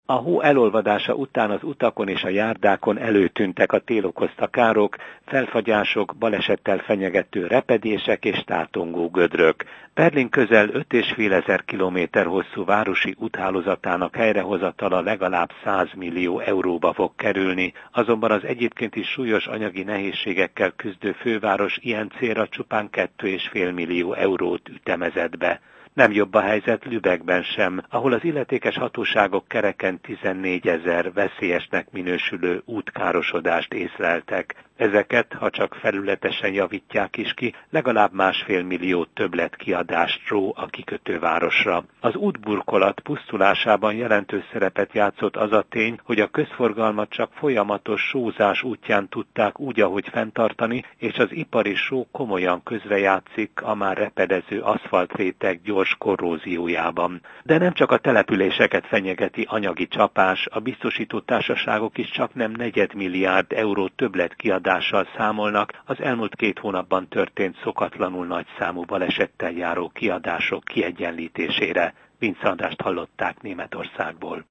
A hó elolvadása után az utakon és a járdákon előtűntek a tél okozta károk, felfagyások, balesettel fenyegető repedések és tátongó gödrök. Berlin közel 5.500 kilométer hosszú városi úthálózatának helyrehozatala legalább 100 millió euróba fog kerülni, azonban az egyébként is súlyos anyagi nehézségekkel küzdő főváros ilyen célra csupán 2,5 millió eurót ütemezett be. Nem jobb a helyzet Lübeckben sem, ahol az illetékes hatóságok kereken 14 000 veszélyesnek minősülő útkárosodást észleltek. Ezeket, ha csak felületesen javítják is ki, legalább 1,5 millió többletkiadást ró a kikötővárosra. Az útburkolat pusztulásában jelentős szerepet játszott az a tény, hogy a közforgalmat csak folyamatos sózás útján tudták úgy, ahogy fenntartani, és az ipari só komolyan közrejátszik a már repedező aszfaltréteg gyors korróziójában. De nem csak a településeket fenyegeti anyagi csapás, a biztosító társaságok is csaknem 4 milliárd euró többletkiadással számolnak az elmúlt 2 hónapban történt szokatlanul nagy számú balesettel járó kiadások kiegyenlítésére. Vince Andrást hallották Németországból.